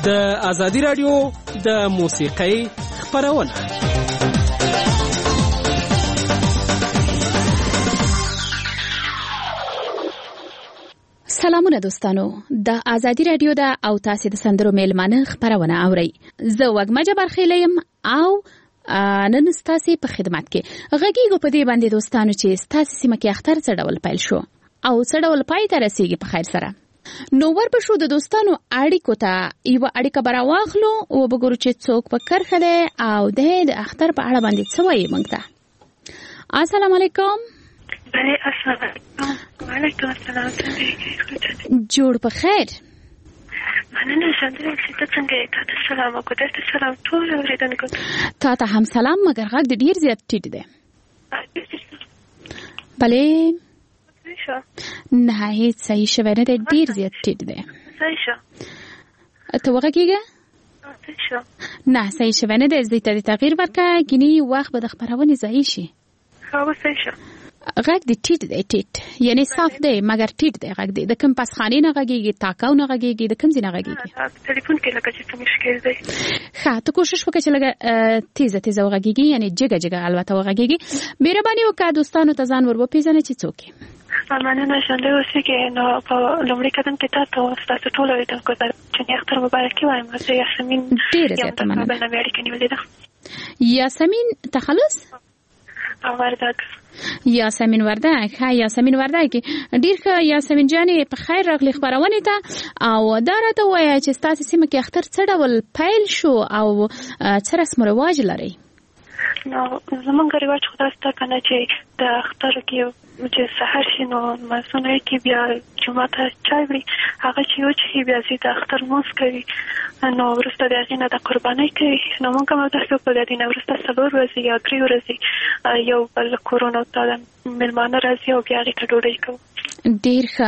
د ازادي رادیو د موسیقۍ خپرونه. سلامونه دوستانو، د ازادي رادیو د او تاسو د سندرو میلمانه خبرونه اورئ. زه وګما جبار خیلیم او نن ستاسو په خدمت کې غږیږو په دې باندې دوستانو چې ستاسو سیمه کې اختر څه ډول پیل شو او څه ډول پای ته رسیږي په خیر سره. نو ورپښو د دوستانو اړیکو ته یو اړیکه براواخلو او وګورو چې څوک په کرخه ده او د اختر په اړه باندې څه وایي موږ ته. السلام علیکم. وعلیکم السلام. جوړ په خیر. مننه سندره چې څنګه تاسو سلام او درته سلام ټول اوریدونکو. تاسو هم سلام مګر غږ ډیر زیات ټیټ دی. بله نه هیڅ صحیح شوی نه دی، ډیر زیات ټیټ دی. صحیح شو ته وغږیږه؟ نه صحیح شوی نه دی، زه ته تغییر ورکړه کینی وخت به د خبرونې ځای شي. هو صحیح شو. غږ دی ټیټ دی، ټیټ یعنی صاف دی مګر ټیټ دی. غږ دی د کوم پسخانې نه غږیږي، تاکاو نه غږیږي، د کوم ځای نه غږیږي؟ ټلیفون کې لکه چې څه مشکل دی. ښه ته کوشش وکړه چې لږه تیزه تیزه وغږیږي، یعنی جګه جګه البته وغږیږي. مهرباني وکړه دوستانو ته ځان ور وپېژنئ چې څوک یې. مننه ژوندی اوسئ کې. نو په لومړي قدم کې تاسو ستاسو ټول اوریدونکو ته چې اختر مبارکي وایم. زه یاسمین ډېره زیاته مننه. برنامه اړیکه نیولې ده. یاسمین تخلص وردک. یاسمین وردک. ها یاسمین وردک ډیر ښه. یاسمین جانې په خیر راغلی خبرونه ته او دا راته وایه چې ستاسو سیمه کې اختر څه ډول پیل شو او څه رسم و رواج لري؟ نو زمونږ رواج خو داسې ده که نه چې د اختر کې چې سحر شي نو لمونځونه کې بیا جومات ته چای وړي، هغه چې وچښي بیا ځي د اختر لمونځ کوي. نو وروسته د هغې نه د قربانۍ کوي. نو موږ هم همداسې وکړو. د دې نه وروسته 4 ورځې یا 3 ورځې یو بل کورونو ته میلمانه راځي او بیا هغې ته ډوډۍ کوو. ډېر ښه.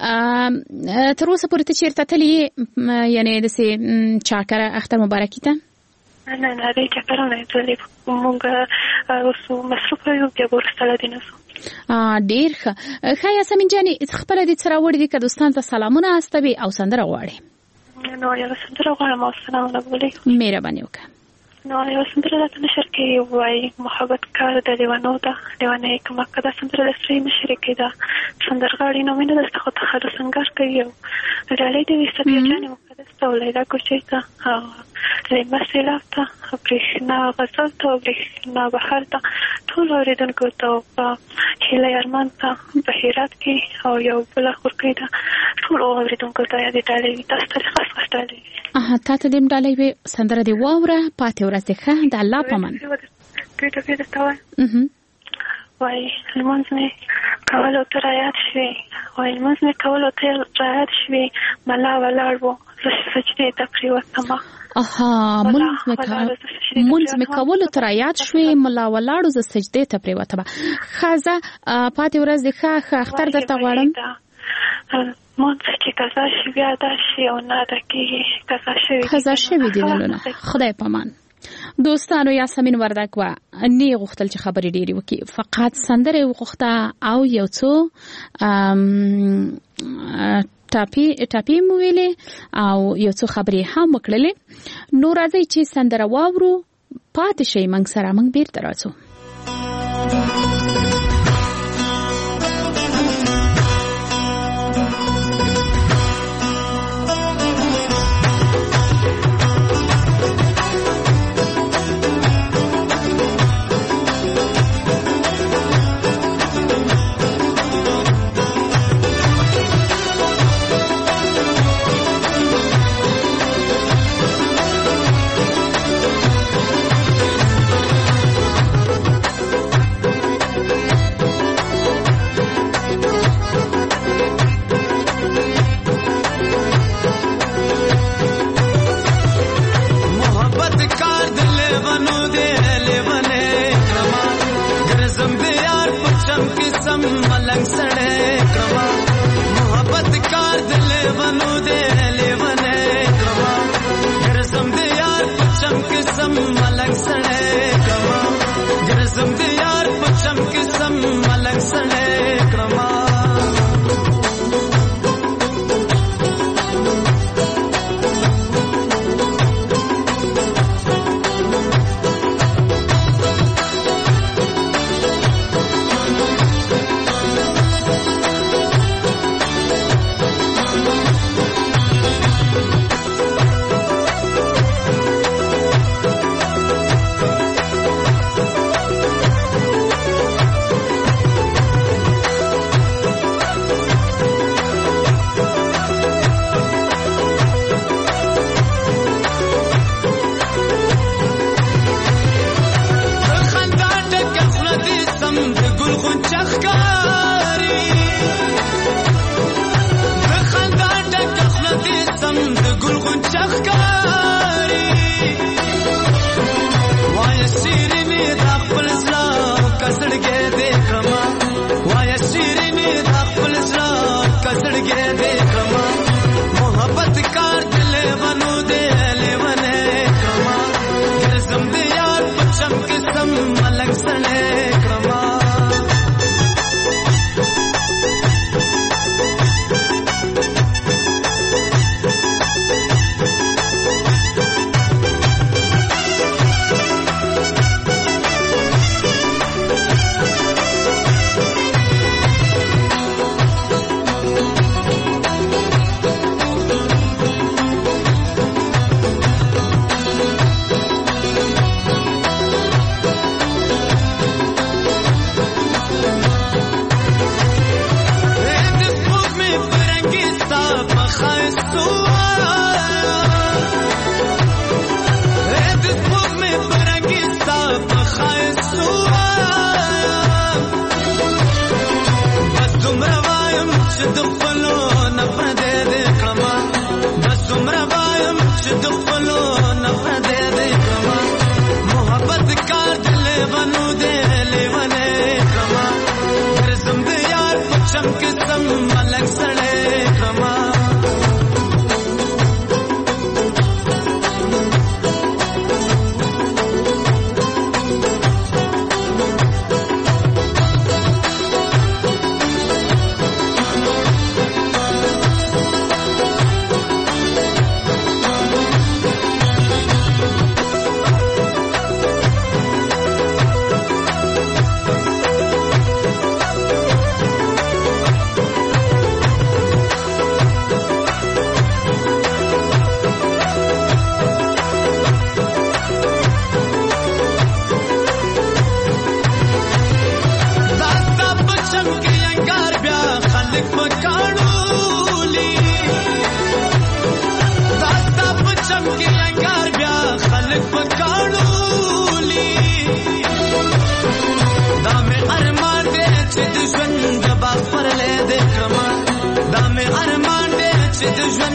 تر اوسه پورې ته چېرته تللې یې، یعنې داسې چاکره اختر مبارکي ته؟ نه دې چکرونه نه تللې. موږ اوس مصروف یو، بیا به وروسته له دې نه ځو. ډېر ښه. ښه یاسمین جانې خپله دې څه راوړي دي که دوستانو ته سلامونه استوي او سندره غواړې؟ نو یوه سندره غواړم او سلامونه به ولیکم. مهرباني وکړه. نو یوه سندره راته نشر کې وایي محبت کار د لیونو ده، لیونۍ کمکه. دا سندره د سرې مشرې کې ده. سندرغاړي نومینه دلته خو تخلص سنګار کوي او ډالۍ د وي صفیه جانې مقدس ته او لیلا ګرجۍ ته او لیمه سیلاب ته برېښنا غزل ته او برېښنا بهر ته ټول اورېدونکو ته او په هیله ارمان ته په هرات کې او یو بله خورکۍ ده ټول اورېدونکو ته یادې ډالۍ وي. تاسو ته خاص خاص ډالۍ وي. تا ته دې ډالۍ وي. سندره دې واوره. پاتې ورځ دې ښه. د الله په امان. دوی درته وایم وایي لمونځ مې کولو ته رایاد شوې، وایي لمونځ مې کولو ته رایاد شوې، ملا ولاړ و زه سجدې ته پرېوتمه. مونځ مې کولو ته رایاد شوې، ملا ولاړو زه سجدې ته پرېوتمه. ښځه پاتې ورځ دې ښه. اختر درته غواړم. مونځ چې قضا شي بیا ادا شي او نه ادا کېږي. قضا شوي دي نلونه. خدای په امان. دوستانو یاسمین وردک و نه غوښتل چې خبرې ډېرې وکړي، فقط سندره یې وغوښته او یو څو ټاپې مو ویلې او یو څو خبرې هم وکړلې. نو راځئ چې سندره واورو. پاتې شئ موږ سره، موږ بیرته راځو.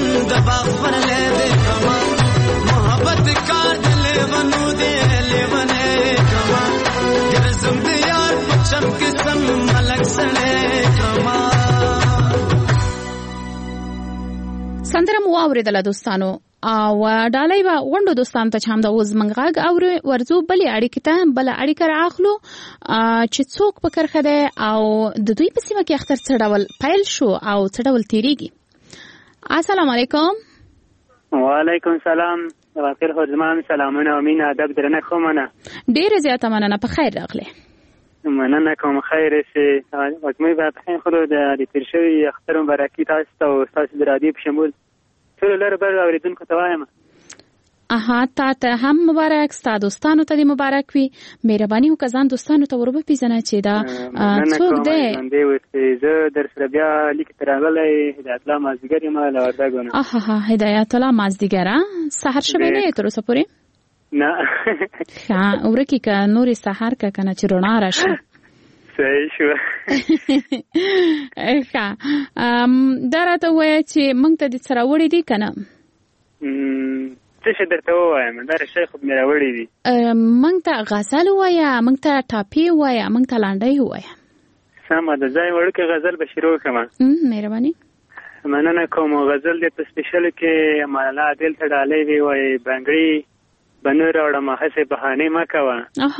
د باغ پر لید کما محبت کا دل ونو دے لیونه کما ګرځم د یار پچم قسم ملک سره کما. سندره مو اوریدله دوستانو او ډالۍ به غونډو دوستانو ته چام د اوس منغاګ او ورزو بلې اړیکې ته بل اړیکه راخلو چې څوک په کرخه ده او د دوی په سیمه کې اختر څه ډول پیل شو او څه ډول تیریږي. السلام علیکم. وعلیکم السلام. واخر خدمان سلامونه او مين ادب درنه کومه. ډیره زیاته مننه. په خیر راغله. مننه کوم. خیر سي وکمې به په خیر خو د تیرشوي اختر مبارکي تاسو ته او تاسو د رادیو په شمول ټول لر بر اوریدونکو ته وایم. ته هم مبارک. ستاسو دوستانو ته مبارک وي. مهرباني وکړئ دوستانو ته ورو پیژنه چې دا څوک دی. زه در سره بیا لیک تراغلی هدایت الله مازدیګر یم له وردګونو. هدایت الله مازدیګر سحر شوه نه تر اوسه پورې نه ورکی که نوري سحر که کنه چې رڼا راشي. صحیح شو. دا راته وایه چې موږ ته د سره وړي دي که نه؟ څه شي درته ووایم؟ دا شی خو مې راوړي دي. موږ ته غزل ووایه، موږ ته ټاپې ووایه، موږ ته لنډۍ ووایه. سمه ده. ځای وړوکی غزل به شروع کړم. مهرباني. مننه کوم. غزل دې په سپیشل کې امان الله عادل ته ډالۍ وي وایي بنګړي به نور راوړم هسې بهانې مه کوه.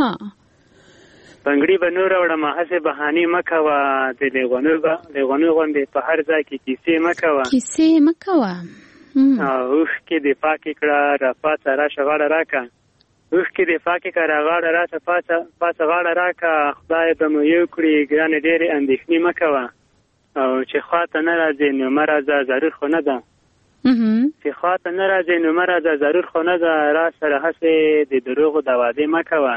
بنګړي به نور راوړم هسې بهانې مه کوه. د لیغونو غوندې په هر ځای کې کیسې مه کوه. کیسې مه کوه. اوښکې دې پاکې کړه راپاڅه راشه غاړه راکه. اوښکې دې پاکې کړه غاړه راشه پاڅه غاړه راکه. خدای به مو یو کړي ګرانې ډېرې اندېښنې مه کوه. او چې خواته نه راځې نو مه راځه ضرور خو نه ده. چې خواته نه راځې نو مه راځه ضرور خو نه ده. را سره هسې د دروغو د وعدې مه کوه.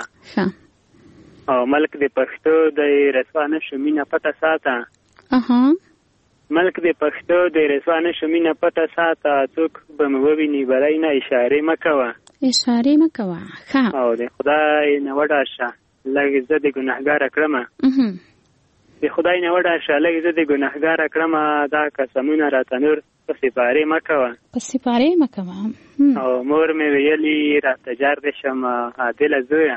او ملک د پښتو د رسوا نه شو مینه پته ساته. ملک د پښتو د رسوا نه شو مینه پته ساته. څوک به مې وویني بری نه اشارې مه کوه. اشارې مه کوه. او د خدای نه وډاشه لږ زه د ګناهګاره کړمه. د خدای نه وډاشه لږ زه د ګناهګاره کړمه. دا قسمونه راته نور په سپارې مه کوه. په سپارې مه کوه. او مور مې ویلي راته جار دې شم عادله زویه.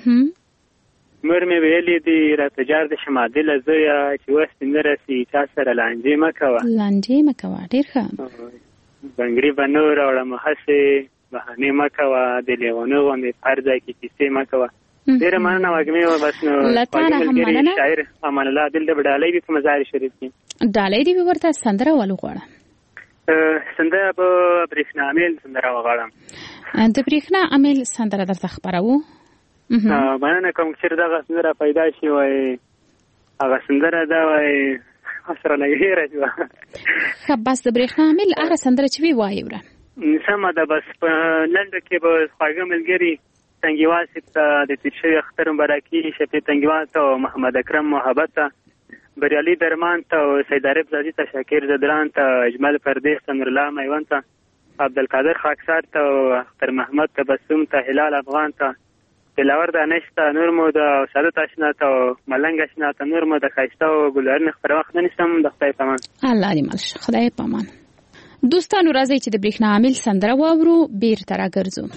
مور مې ویلي دي راته جار دې شم عادله زویه. چې وس نه رسي چا سره لانجې مه کوه. لانجې مه کوه. ډېر ښه. بنګړي به نور راوړم هسې بهانې مه کوه. د لیونو غوندې په هر ځای کې کیسې مه کوه. ډېره مننه وږمې وه. بس نو شاعر امان الله عادل د به ډالۍ وي په مزار شریف کې. ډالۍ دې وي ورته سندره ولوغواړه. سندره به برېښنا امیل سندره وغواړم. د برېښنا امیل سندره درته خپروو. مننه کوم. چېرې دغه سندره پیدا شي وایي هغه سندره ده وایي سره لږ هېره شوه. ښه بس د برېښنا امیل هغه سندره چې وي وایي وره. سمه ده. بس په لنډه کې به خواږه ملګري تنګیوال صاحب ته د تېر شوي اختر مبارکي، شفیع تنګیوال ته او محمد اکرم محبت ته، بریالي درمان ته او سید عارف زادي ته، شاکر زدران ته، اجمل پردیس ته، نورالله میوند ته، عبدالقادر خاکسار ته او اختر محمد تبسم ته، هلال افغان ته، دلاور دانش ته، نور مو د سعادت اشنا ته او ملنګ اشنا ته، نور مو د ښایسته او ګلورین خپره وخت نه نیسم. د خدای په امان. الله دې مل شه. خدای په امان. دوستانو راځئ چې د برېښنا عامل سندره واورو. بیرته راګرځو.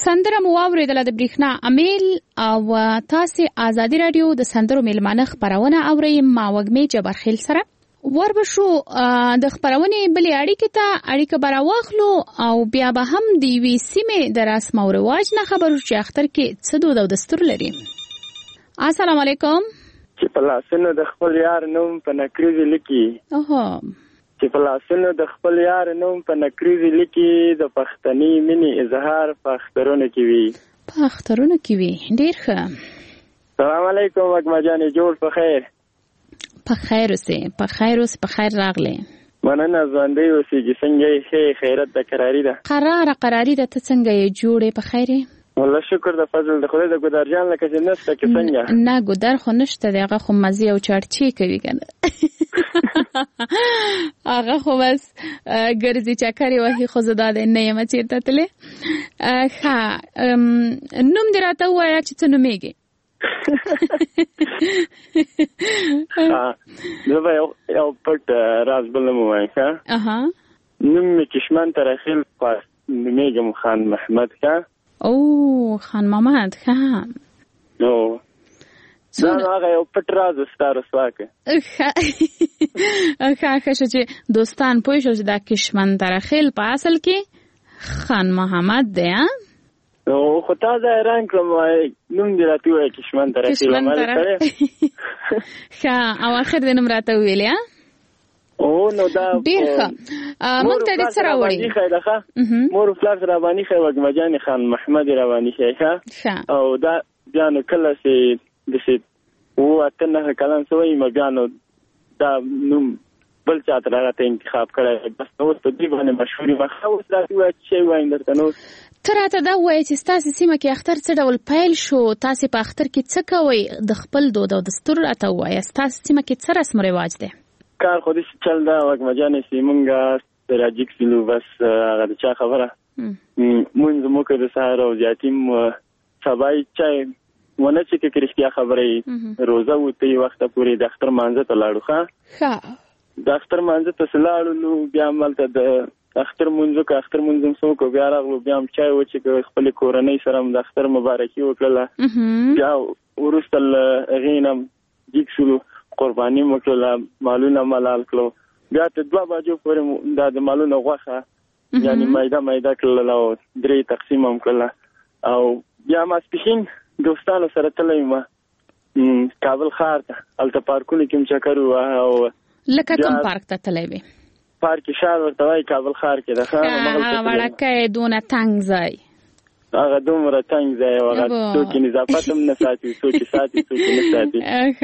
سندره مو واوریدله د برېښنا امیل او تاسو آزادي رادیو د سندرو میلمانه خبرونه اورئ ما وګمې جبرخیل سره وربشو د خبرونې بلې اړیکې ته اړیکه براواخلو او بیا به هم د وی سیمې د رسم او رواج نه خبرو چې اختر کې څه دود او دستور لري. السلام علیکم. چې په لاسونو د خپل یار نوم په نکریزي لیکي چې په لاسونو د خپل یار نوم په نکریزي لیکي د پښتني مینې اظهار په اخترونو کې وي. ډیر ښه. سلام علیکم وګما جانې جوړ په خیر. په خیر اوسې په خیر راغلی. مننه ژوندۍ اوسېږي. څنګه یې خیرت د قراري ده؟ قراري ده. ته څنګه یې جوړې په خیر یې؟ والله شکر د فضل د خدای د ګودر جان لکه چې نشته کې څنګه نه ګودر خو نشته دی هغه خو مزي او چارچی کوي کنه هغه خو بس ګرځي چکرې وهي خو زدا ده نه یم چیرته تله ها نوم دې راته وایا چې څه نومېږي زه به یو پټ راز بل مو وایم ښه نوم مې کشمن ترخیل پاس نومېږم خان محمد ښه او خان محمد ښه نو دا هغه یو پټ راز ستاره سواکه ښه چې دوستان پوه شو چې دا کشمن ترخیل په اصل کې خان محمد دی نو خو تازه حیران کړم نوم دې راته ووایه کشمن ترخیل ښه او آخر دې نوم راته وویلې او نو دا ډیر ښه مونږ ته دې سره وړي مور پلار رواني ښه وګما جان خان محمد رواني ښه او دا بیا نو کله چې دسه او اتنه کلام سوې مګانو دا نوم بل چاته راته انتخاب کړی بس نو ته دې باندې مشهوري مخه اوس راته وایي چې وایم درته نو تراته دا وایي چې تاسو سیمه کې اختر څه ډول پیل شو تاسو په اختر کې څه کوئ د خپل دود او دستور راته وایي تاسو سیمه کې څه رسم رواج دی کار خو دې چل دا وګما جانې سیمونګه راجیک سلو بس هغه د چا خبره مونږ مو کې د سهار او زیاتیم سبای چای ونه چې کې کرشتیا خبرې روزه وته وخت پورې د اختر مانځه ته لاړو ښه د اختر مانځه ته لاړو نو بیا ملته د اختر مونږ سو کو بیا راغلو بیا چای و چې خپل کورنۍ سره د اختر مبارکي وکړه بیا ورستل غینم دیک سلو قرباني وکړه مالونه ملال کړو بیا ته 2 بجو پورې د مالونه غوخه یعنی مایده کړل او 3 تقسیم هم کړل او بیا ما سپین دوستانو سره تلم کابل ښار ته الته پارکونه کې چکر او لکه کوم پارک ته تلوي پارک شار ورته وای کابل ښار کې ده هغه وړکه دونه تنگ ځای هغه دومره تنگ ځای هغه څوک نظافت هم نه ساتي څوک ساتي نه ساتي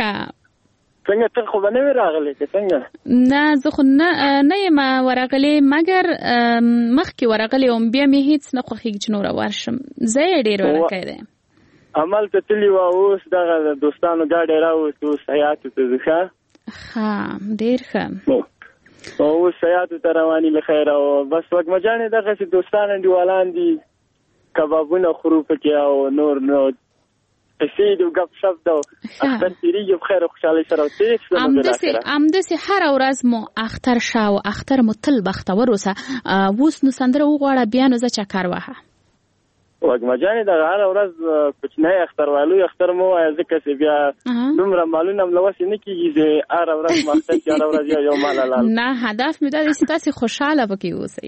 څنګه ته خو باندې راغلې څنګه نه زه خو نه یم ورغلې مګر مخکې ورغلې او بیا مې هیڅ نه خوښیږي چې نور ورشم زه ډېر ورکه ده عمل ته تلی و اوس دغه دوستانو گاډي راوست اوس حیات ته ځه ها ډېر ښه او حیات ته رواني له خیر او بس وګما جانې دغه دوستان دیوالان دي کبابونه خروپ کې او نور نو تسید او غب شپ دو اختر تیریږي بخیر او خوشاله سره او تیک امدسي هر ورځ مو اختر شاو اختر مو تل بختور اوسه ووس نو سندره وغواړه بیا نو ز چکر وها وګما جانې د هر ورځ کوچنی اختر والو اختر مو ځکه چې بیا دومره مالونه ملوث نه کیږي چې هر ورځ مخته هر ورځ یو مال لال نه هدف مې دا چې تاسو خوشاله وکي اوسئ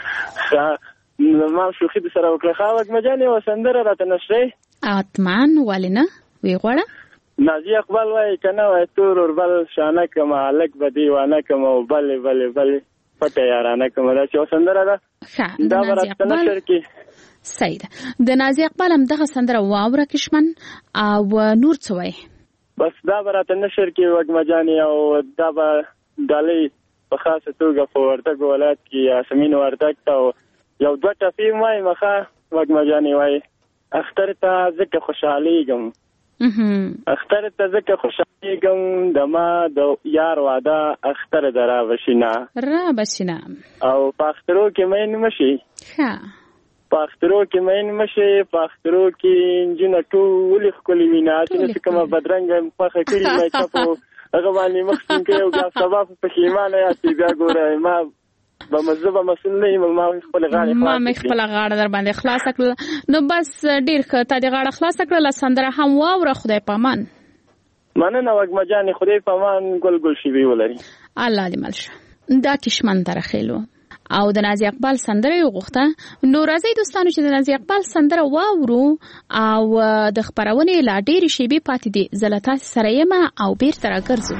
ما شوخي د سره وکړه وګما جانې وسندره راته نشي اتمان ولنه وی غوړه نازي اقبال وای کنه وای تور ور بل شانه کما الک بدی وانه کما بل پټه یارانه کما دا چې سندره ده دا ورته نشر کی سید د نازي اقبال هم دغه سندره واوره کشمن او نور څوي بس دا ورته نشر کی وګما جانې او دا دالي په خاصه توګه په ورته ولایت کې یاسمین ورته او یو 2 ټفی وای مخه وګما جانې وای اختر ته ځکه خوشحالیږم د ما د یار واده اختر درا بشینا او پاخترو کې مین مشي پاخترو کې انجنه ټول خپل وینا چې کومه بدرنګ مخه کړی مې چپو هغه باندې مخکې یو غا سبب په خیمانه یا بیا ګوره ما به مزه مسئول نه یم، ما خپل غاړه در باندې خلاص کړل. نو بس ډیر ښه، تا دې غاړه خلاص کړل. سندره هم واوره. خدای پامان. مننه وږمه جان، خدای پامان. ګل ګل شي ویولري. الله دې ملشه. دا کشمن تر خېلو او د نازي اقبال سندره یو غوښته. نو راځي دوستانو چې د نازي اقبال سندره واورو او د خبرونه لا ډېر شی به پاتې دي. زلتا سره یم او بیرته راګرځو.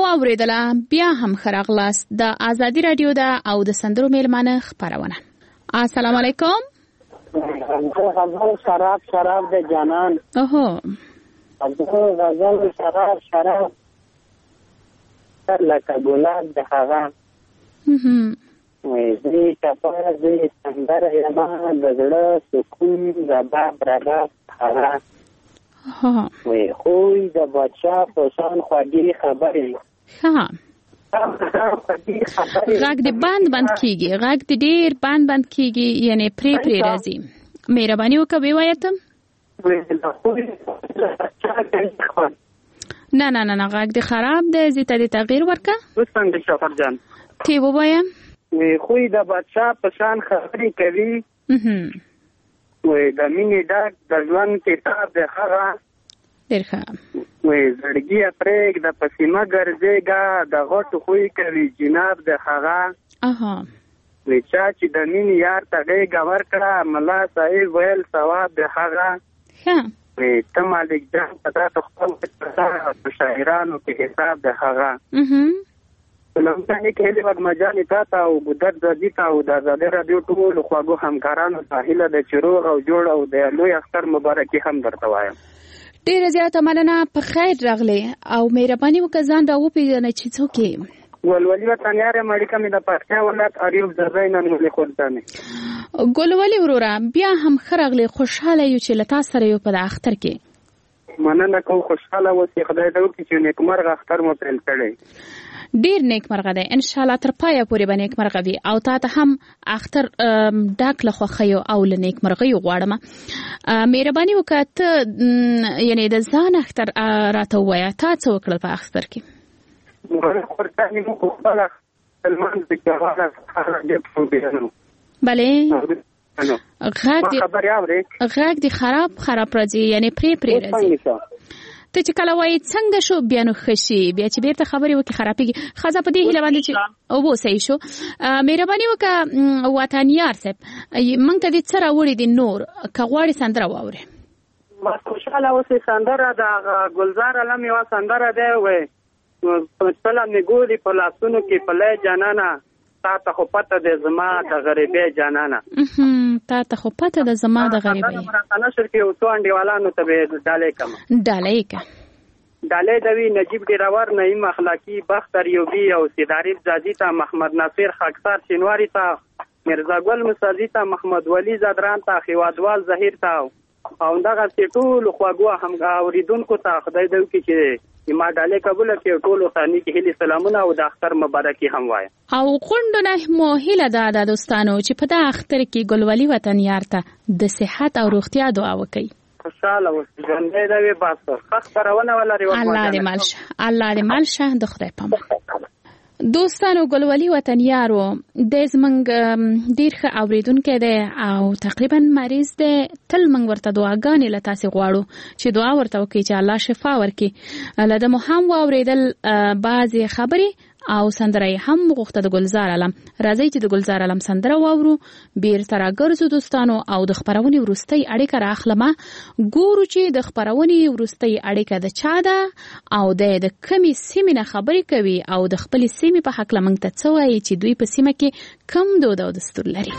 واوریدله بیا هم خراغلاست د ازادي رادیو دا او د سندرو میلمانه خبرونه. السلام علیکم. غزل شراب د جانان. اوهو غزل شراب لکه ګلاب د هغه. زی ټپه زی سندره یما د زړه سکون رباب هغه. خوی د بادشاه پوشان خوږې خبرې. غږ د بند کیږي، غږ د ډیر بند کیږي، یعنی پری راځي. مهرباني وکړه ووایته. نه غږ د خراب دی، زه ته د تغییر ورکړه. اوس څنګه شفر جان تی ووایم. خوی د بادشاه پوشان خبرې کوي. د مینې ډاک د ژوند کتاب د هغه. ډېر ښه. زړګي پرېږ د پسیمه ګرځېږه د غټو خوی کوي جناب د هغه. چا چې د مینې یار ته غېږه ورکړه ملا صاحب ویل ثواب د هغه. ته مالک جان په تاسو خپل په شاعرانو کې حساب د هغه. لمبانې کې هلي وګمجانې تا ته او ګودر زدي ته او د ازادي رادیو ټولو خواږو همکارانو ته هیله ده چې روغ او جوړ او د لوی اختر مبارکي هم درته وایم. ډېره زیاته مننه، په خیر راغلی او مهرباني وکړه ځان راوپېژنئ چې څوک یې. ګلولي وطنیار یم، اړیکه مې د پکتیا ولایت اریوب د ځای نن ولې خورځانې. ګلولي وروره بیا هم ښه راغلی، خوشحاله یو چې له تا سره یو په د اختر کې. مننه کوم، خوشحاله اوسې، خدای دې وکړي چې نیکمرغه اختر مو پیل کړی. ډیر نیکمرغه دی، ان شاء الله تر پایه پورې به نیکمرغه وي او تا ته هم اختر ډاک له خوښیو او له نیکمرغیو غواړم. مهرباني وکړه ته یعنی د ځان اختر راته ووایه، تا څه وکړل په اختر کې؟ بله غږ دی خراب راځي، یعنی پری راځي. ته چې کله وایي څنګه شو بیا نو ښه شي، بیا چې بیرته خبرې وکړي خرابېږي. ښځه په دې هیله باندې چې اوبه صحیح شو. مهرباني وکړه وطنیار صاحب، موږ ته دې څه راوړي دي نور که غواړې سندره واورې. بس خوشحاله اوسې. سندره د ګلزار علم یوه سندره دی، وایي پله مې ګوري په لاسونو کې پلی جانانه، تا ته خو پته دی زما د غریبۍ جانانه. تا ته خو پته ده زما د غریبۍ. نشر کې یو څو انډیوالانو ته به ډالۍ کړم. ډالۍ دوي نجیب ډیراور، نعیم اخلاقی، بختر یوبی او سیداریف زادی ته، محمد ناصر خاکسار شینواری ته، مرزا ګل مسازی ته، محمد ولی زادران ته، خیوادوال ظهیر ته او دغه ټولو خواږو هم اوریدونکو ته خدای دې وکړي چې ما ډالۍ قبول کړي. ټولو خاني کې هلي سلامونه او د اختر مبارکي هم وایم. او غونډونه مو هیله ده دوستانو چې په دا اختر کې ګلولي وطنیار ته د صحت او روغتیا دعا وکړي. خوشاله اوسئ، ژوندی دې وي، باسه ښه خپرونه ولري. الله دې مالشه د خدای پامان. دوستانو ګلولي وطنیارو د زمنګ ډیر ښه اوریدونکو دی او تقریبا مریض دی. تل موږ ورته دعاګانې له تاسې غواړو چې دعا ورته وکړي چې الله شفا ورکړي. له ده مو هم واورېدل بعضې خبرې او سندره یې هم غوښته د ګلزار علم. راځئ چې د گلزار علم سندره واورو، بیرته راګرځو دوستانو او د خبرونې وروستۍ اړیکه راخلمه. ګورو چې د خبرونې وروستۍ اړیکه د چا ده او د کمې سیمې نه خبرې کوي او د خپلې سیمې په هکله موږ ته څه وایي چې دوی په سیمه کې کم دود او دستور لري.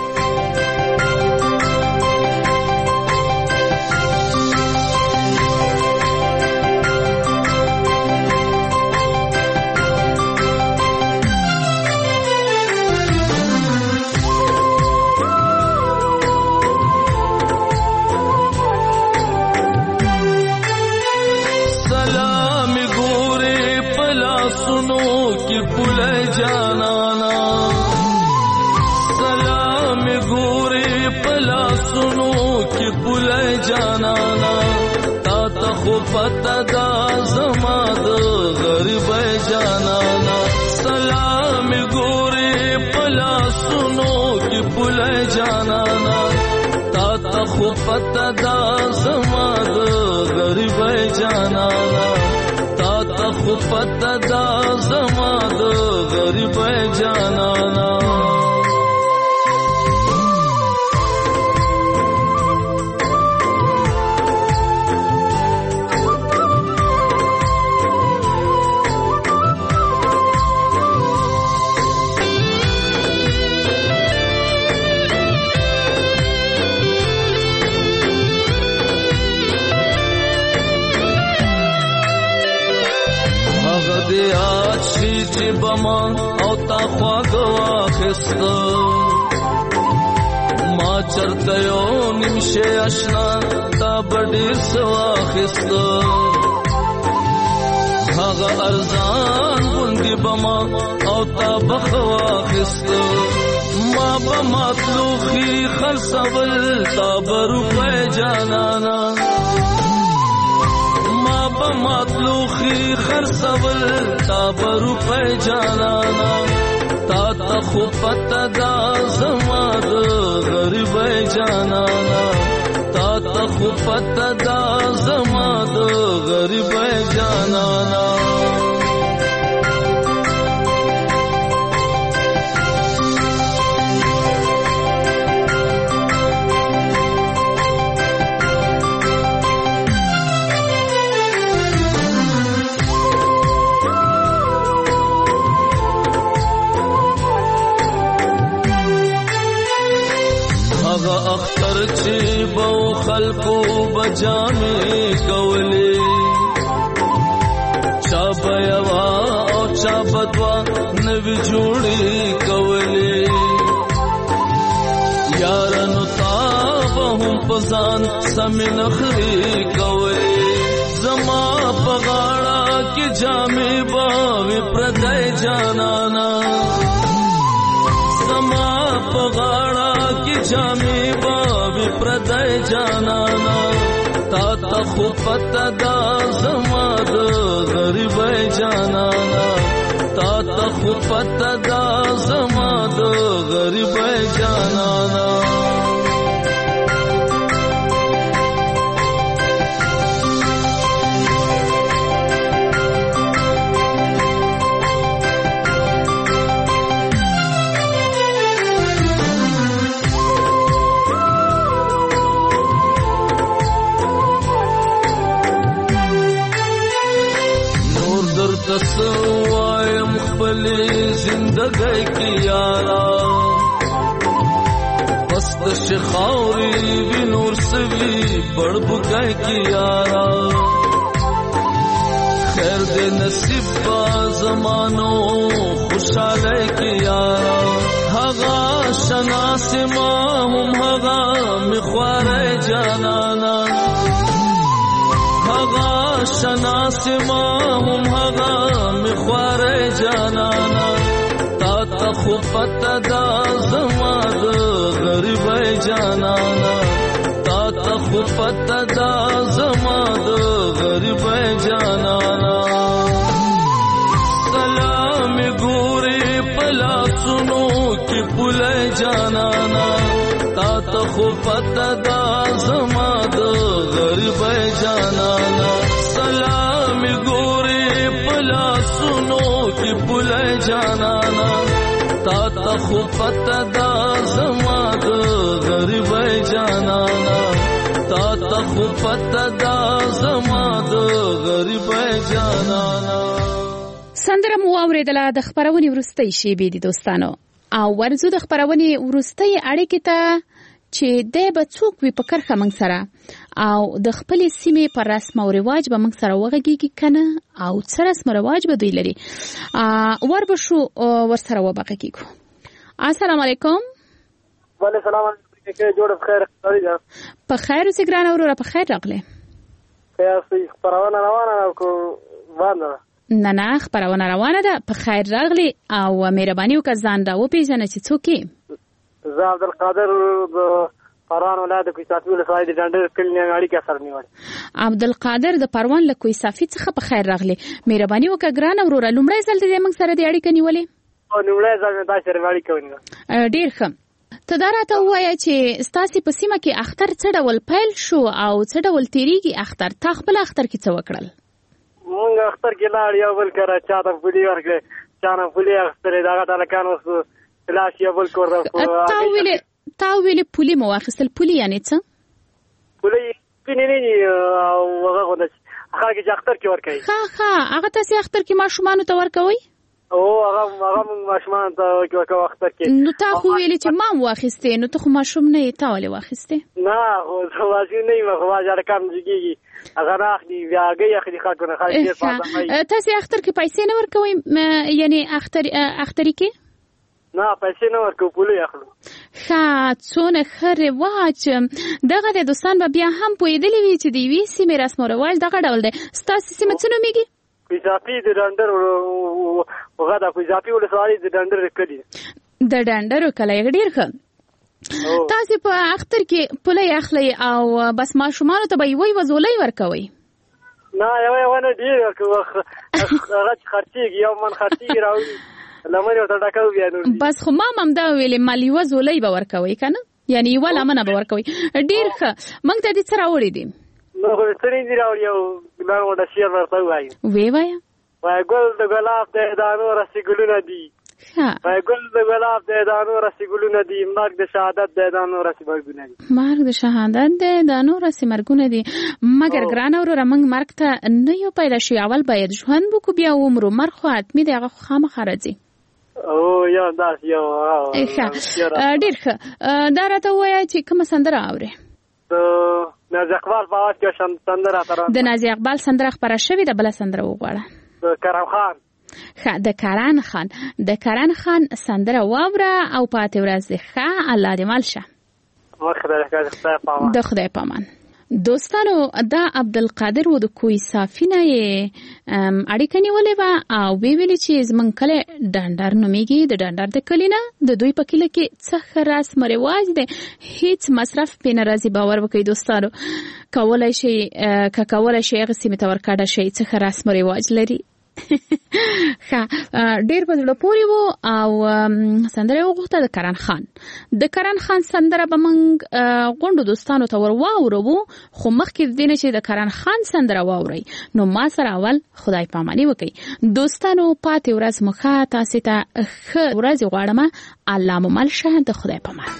پتا دا زما د غریب جانانا، سلام ګورې پلا سنو کې پل جانانا، تا ته خو پتا دا زما د غریب جانانا، تا ته خو پتا دا زما د غریب جانانا. چې بما او تا خواږه واخسته ما چرته یو نیمشه اشنا تا بډیر سواخسته هغه ارزان غوندې بما او تا بخواخسته ما بمطلوخي خرڅول تا بروپې جانانا ما بمطلوخي خرڅول تا بروپې جانانا تا ته خو پته دا زما د غریبۍ جانانا تا ته خو پته دا زما د غریبۍ جانانا اختر چې بو خلقو بجامې کولې چا بيوا او چا بدوا نوی جوړې کولې یارانو تاب هم پزان سم نخري کولې زما پغاړه کې جامې باوي پردای جانانا زما پغاړه کې جامې باوي پردای جانانا تا ته خو پته دا زما د غریبۍ جانانا تا ته خو پته دا زما د غریبۍ جانانا تسوایم خپلی زندگی کی یارا پست شخاوری وی نور سوی بڑ بکای کی یارا خیر دے نصیب با زمانو خوشحالی کی یارا هغا شناس ما هم هغا مخوار جانانا هغا شناس ما هم هغا مخوار جانانا تا تا خو پته دا زما د غریبۍ جانانا تا تا خو پته دا زما د غریبۍ جانانا سلام ګوري پلا سنو کی پوله جانانا تا تا خو پته دا زما د غریبۍ جانانا سلام ګوري پلا سنو کی پوله جانانا تا تا خو پته دا زما د غریبۍ جانانا تا تا خو پته دا زما د غریبۍ جانانا. سندره مو اوریدله د خبرونې وروستۍ شیبې دي دوستانو او ورزو د خبرونې وروستۍ اړیکې ته چې د به څوک وي په کرخه موږ سره او د خپلې سیمې پر رسم او رواج به موږ سره وغږیږي کنه او څه رسم او رواج به دوی لري وربشو ورسره وبغږیږو. السلام علیکم. وعلیکم السلام. جوړ بخیر. په خیر اوسې ګرانه وروره. په خیر راغلی. تاسو خبرونه روانه کو باندې نه خبرونه روانه ده. په خیر راغلی او مهرباني وکړه ځان را وپېژنه چې څوک یې. زه عبدالقادر د پروان ولایت کوی صافي ولسوالۍ د ډنډر کلینګ اړیکه سره نیول. عبدالقادر د پروان له کوی صافي څخه په خیر راغلی. مهرباني وکړه ګرانه وروره لومړی ځل دې موږ سره د اړیکه نیولې. لومړی ځل مې تاسو سره اړیکه ونیوله. ډېر ښه. ته دا راته ووایه چې ستاسې په سیمه کې اختر څه ډول پیل شو او څه ډول تېرېږي اختر؟ تا خپل اختر کې څه وکړل؟ مونږ اختر کې لاړ یو بل کره چا ته پولي ورکړې چا نه پولي اخیستلې دغه هلکان اوس لاس یو بل کور تا ویلې پولي مو واخیستل. پولي یعنې څه؟ پولي سپینې نه دي او هغه غونډه خلک چې اختر کې ورکوي. ښه هغه تاسې اختر کې ماشومانو ته ورکوئ؟ او هغه ماشومان ته کې وخت کې نو تا خو ویلې چې ما واخیستې نو ته خو ماشوم نه یې، تا ولې واخیستې؟ نه خو واجب نه یم، خو واجب کم جګیږي هغه نه اخلي بیا هغې اخلي خلکونه خلک ډېر پاتې. تاسې اختر کې پیسې نه ورکوئ؟ یعنې اختري کې نه پیسې نه ورکوو، پولۍ اخلو. ښه، څونه ښه رواج. دغه د دوستان به بیا هم پوهېدلي وي چې د یوې سیمې رسم و رواج دغه ډول دی. ستاسې سیمه څه نومېږي؟ اضافي د ډنډر هغه د اضافي ولسوالۍ د ډنډر کلي، د ډنډرو کلی. ډېر ښه. تاسې په اختر کې پولۍ اخلئ او بس ماشومانو ته به یوه یوه زولۍ ورکوئ؟ نه یوه نه ډېر ورکوو، هغه چې خرڅېږي یو من خرڅېږي راوړي لمن ورته ډکوو بیا نور. بس خو ما هم همدا ویلې مال یوه زولۍ به ورکوئ که نه، یعنې یوه لمنه به ورکوئ. ډېر ښه. موږ ته دې څه راوړي دي؟ نو خو څه نه دي راوړي، یو ګلان غونډه شعر ورته ووایو. ویې وایه. وایه ګل د ګلاب دی دا نور رسې ګلونه دي، وایه ګل د ګلاب دی دا نور رسې ګلونه دي، مرګ د شهادت دی دا نور رسې مرګونه دي. مرګ د شهادت دی دا نور رسې مرګونه دي. مګر ګرانه وروره موږ مرګ ته نه یو پیدا شوي، اول باید ژوند وکړو بیا ومرو. مرګ خو حتمي دی، هغه خو خامخا راځي. یو داسې یو. ښه، ډېر ښه. دا راته ووایه چې کومه سندره اورې؟ نازي اقبال په اواز کې سندره خپره. د نازي اقبال سندره خپره شوې ده، بله سندره وغواړه. د کرم خان. ښه، د کرن خان سندره واوره او پاتې ورځ دې ښه. الله دې مل شه. د خدای پامان. دوستانو، دا عبدالقادر و د کوی صافي نه یې اړیکه نیولې وه او ویې ویلې چې زموږ کلی ډنډر نومېږي. د ډنډر د کلي نه د دوی په کلي کې څه ښه رسم رواج دی، هیڅ مصرف پې نه راځي. باور وکړئ دوستانو، کولی شئ هغه سیمې ته ورکډه شئ څه ښه رسم رواج لري. ښه، ډېر په زړه پورې و او سندره یې وغوښته د کرن خان. د کرن خان سندره به موږ غونډو دوستانو ته ور واورو، خو مخکې د دې نه چې د کرن خان سندره واورئ نو ما سره اول خدای پاماني وکړئ. دوستانو، پاتې ورځ مو ښه، تاسې ته ښه ورځ غواړم. الله مو مل شه. د خدای پامان.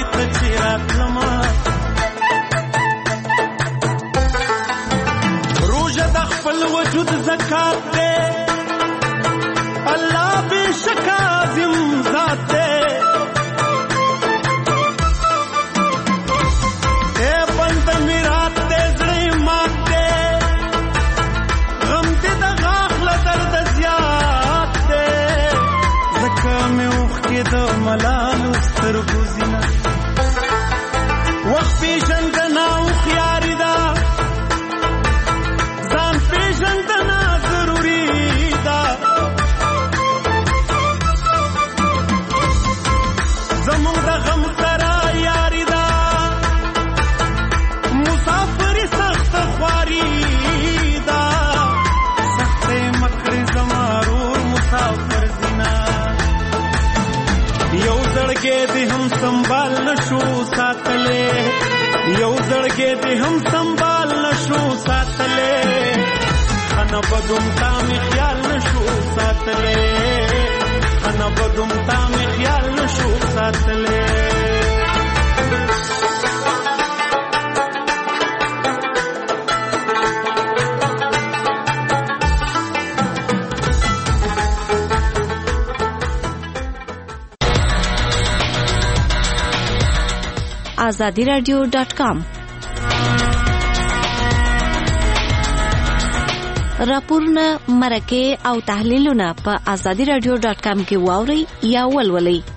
ته چې راتلمه روژه د خپل وجود زکات دی الله بېشک عظیم ذات دی ای بنده مې رات دی زړه یې مات دی غم دې د غاښله درده زیات دی ځکه مې اوښکې د ملالو سترګو زینه وخت پېژندنه هوښیاري ده ځان پېژندنه ضروري ده زموږ د غم سره یاري ده مسافري سخته خواري ده سختې مکړې زما رور مسافر زینه یو زړګی دې هم سنبال نشو ساتلې یو زړګی دې هم سنبال نشو ساتلې خنه بدوم تا مې خیال نشو ساتلې خنه بدوم تا مې خیال نشو ساتلې azadiradio.com راپورونه مرکه او تحلیلونه په azadiradio.com کې واوري یا ولولئ